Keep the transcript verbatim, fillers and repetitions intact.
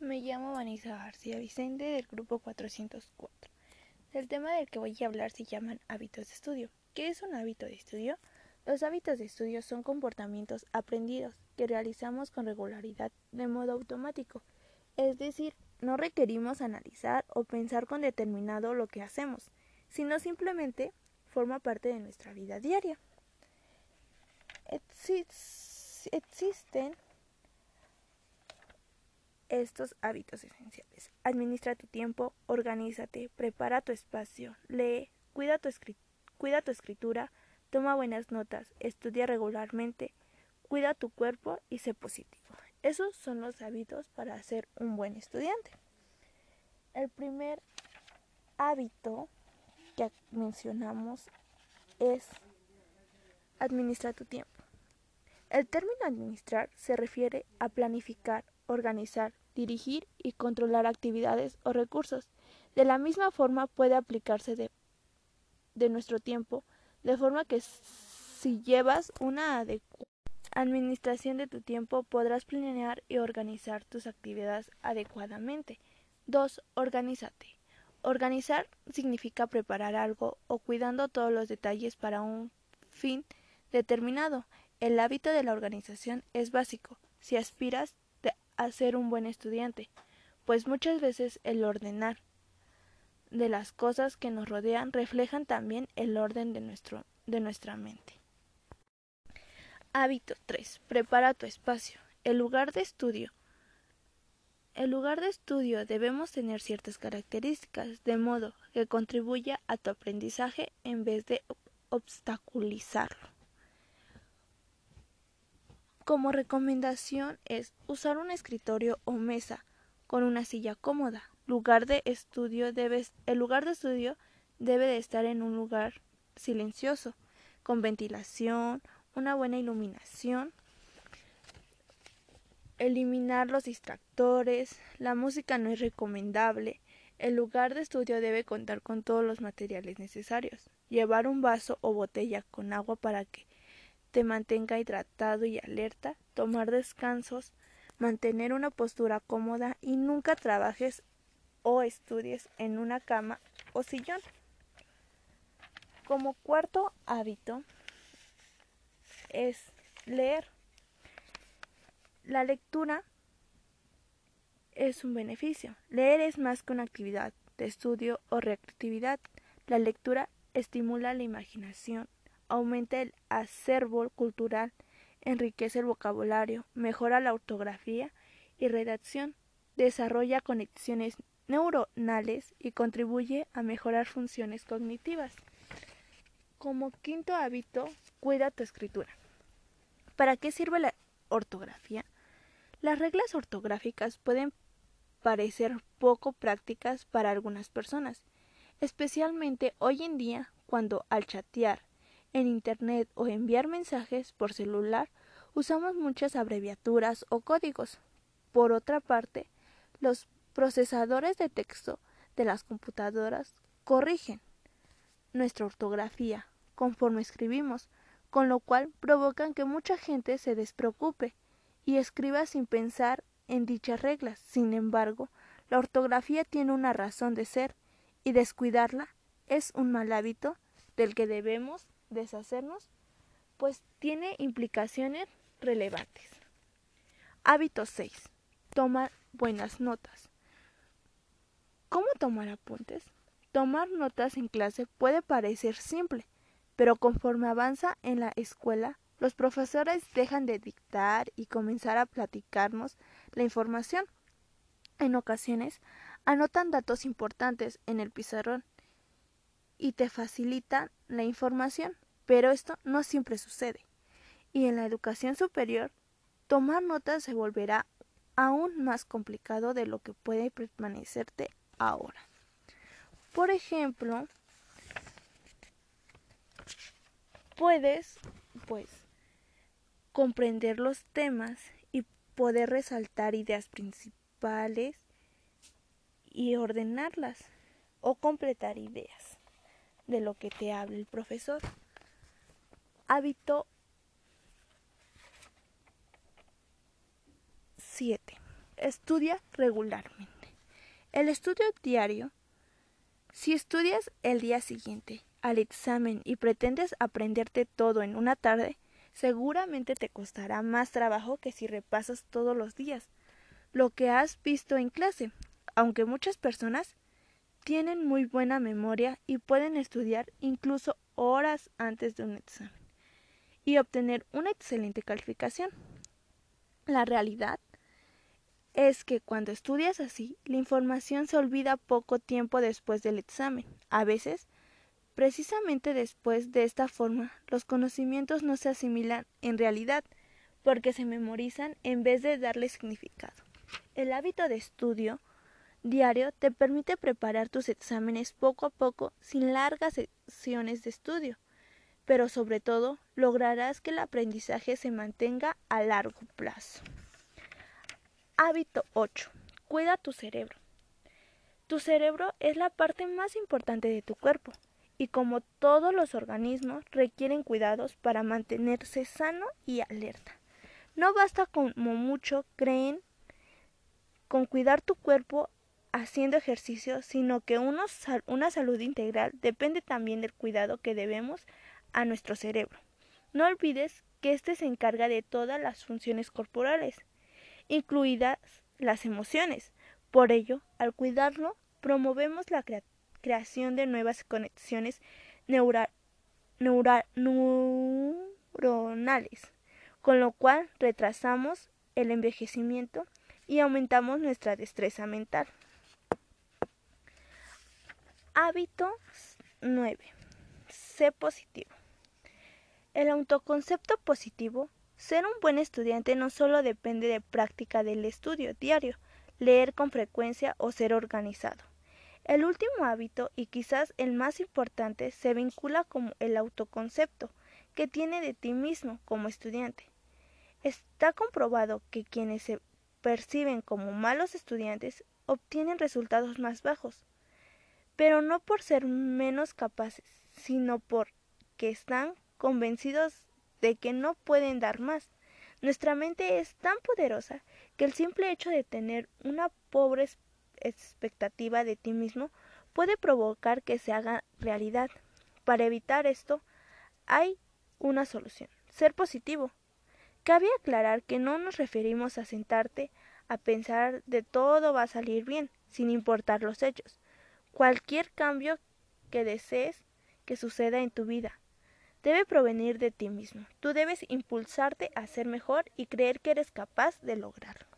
Me llamo Vanessa García Vicente del grupo cuatrocientos cuatro. El tema del que voy a hablar se llaman hábitos de estudio. ¿Qué es un hábito de estudio? Los hábitos de estudio son comportamientos aprendidos que realizamos con regularidad de modo automático. Es decir, no requerimos analizar o pensar con determinado lo que hacemos, sino simplemente forma parte de nuestra vida diaria. Exis- existen estos hábitos esenciales. Administra tu tiempo, organízate, prepara tu espacio, lee, cuida tu, escri- cuida tu escritura, toma buenas notas, estudia regularmente, cuida tu cuerpo y sé positivo. Esos son los hábitos para ser un buen estudiante. El primer hábito que mencionamos es administrar tu tiempo. El término administrar se refiere a planificar, organizar, dirigir y controlar actividades o recursos. De la misma forma puede aplicarse de, de nuestro tiempo, de forma que si llevas una adecuada administración de tu tiempo podrás planear y organizar tus actividades adecuadamente. dos. Organízate. Organizar significa preparar algo o cuidando todos los detalles para un fin determinado. El hábito de la organización es básico si aspiras a ser un buen estudiante, pues muchas veces el ordenar de las cosas que nos rodean reflejan también el orden de, nuestro, de nuestra mente. Hábito tres. Prepara tu espacio. El lugar de estudio. El lugar de estudio debemos tener ciertas características, de modo que contribuya a tu aprendizaje en vez de obstaculizarlo. Como recomendación es usar un escritorio o mesa con una silla cómoda. Lugar de estudio debes, el lugar de estudio debe de estar en un lugar silencioso, con ventilación, una buena iluminación. Eliminar los distractores, la música no es recomendable. El lugar de estudio debe contar con todos los materiales necesarios. Llevar un vaso o botella con agua para que te mantenga hidratado y alerta, tomar descansos, mantener una postura cómoda y nunca trabajes o estudies en una cama o sillón. Como cuarto hábito es leer. La lectura es un beneficio. Leer es más que una actividad de estudio o recreatividad. La lectura estimula la imaginación, aumenta el acervo cultural, enriquece el vocabulario, mejora la ortografía y redacción, desarrolla conexiones neuronales y contribuye a mejorar funciones cognitivas. Como quinto hábito, cuida tu escritura. ¿Para qué sirve la ortografía? Las reglas ortográficas pueden parecer poco prácticas para algunas personas, especialmente hoy en día cuando al chatear en internet o enviar mensajes por celular usamos muchas abreviaturas o códigos. Por otra parte, los procesadores de texto de las computadoras corrigen nuestra ortografía conforme escribimos, con lo cual provocan que mucha gente se despreocupe y escriba sin pensar en dichas reglas. Sin embargo, la ortografía tiene una razón de ser y descuidarla es un mal hábito del que debemos deshacernos, pues tiene implicaciones relevantes. Hábito seis. Toma buenas notas. ¿Cómo tomar apuntes? Tomar notas en clase puede parecer simple, pero conforme avanza en la escuela, los profesores dejan de dictar y comenzar a platicarnos la información. En ocasiones, anotan datos importantes en el pizarrón y te facilitan la información, pero esto no siempre sucede. Y en la educación superior, tomar notas se volverá aún más complicado de lo que puede permanecerte ahora. Por ejemplo, puedes, pues, comprender los temas y poder resaltar ideas principales y ordenarlas o completar ideas de lo que te hable el profesor. Hábito siete. Estudia regularmente. El estudio diario. Si estudias el día siguiente al examen y pretendes aprenderte todo en una tarde, seguramente te costará más trabajo que si repasas todos los días lo que has visto en clase, aunque muchas personas tienen muy buena memoria y pueden estudiar incluso horas antes de un examen y obtener una excelente calificación. La realidad es que cuando estudias así, la información se olvida poco tiempo después del examen. A veces, precisamente después de esta forma, los conocimientos no se asimilan en realidad, porque se memorizan en vez de darle significado. El hábito de estudio diario te permite preparar tus exámenes poco a poco sin largas sesiones de estudio, pero sobre todo lograrás que el aprendizaje se mantenga a largo plazo. Hábito ocho. Cuida tu cerebro. Tu cerebro es la parte más importante de tu cuerpo y como todos los organismos requieren cuidados para mantenerse sano y alerta. No basta como mucho creen con cuidar tu cuerpo haciendo ejercicio, sino que unos, una salud integral depende también del cuidado que debemos a nuestro cerebro. No olvides que éste se encarga de todas las funciones corporales, incluidas las emociones. Por ello, al cuidarlo, promovemos la crea creación de nuevas conexiones neura neura neuronales, con lo cual retrasamos el envejecimiento y aumentamos nuestra destreza mental. Hábito nueve. Sé positivo. El autoconcepto positivo. Ser un buen estudiante no solo depende de práctica del estudio diario, leer con frecuencia o ser organizado. El último hábito, y quizás el más importante, se vincula con el autoconcepto que tiene de ti mismo como estudiante. Está comprobado que quienes se perciben como malos estudiantes obtienen resultados más bajos, pero no por ser menos capaces, sino porque están convencidos de que no pueden dar más. Nuestra mente es tan poderosa que el simple hecho de tener una pobre expectativa de ti mismo puede provocar que se haga realidad. Para evitar esto, hay una solución: ser positivo. Cabe aclarar que no nos referimos a sentarte a pensar de todo va a salir bien, sin importar los hechos. Cualquier cambio que desees que suceda en tu vida debe provenir de ti mismo. Tú debes impulsarte a ser mejor y creer que eres capaz de lograrlo.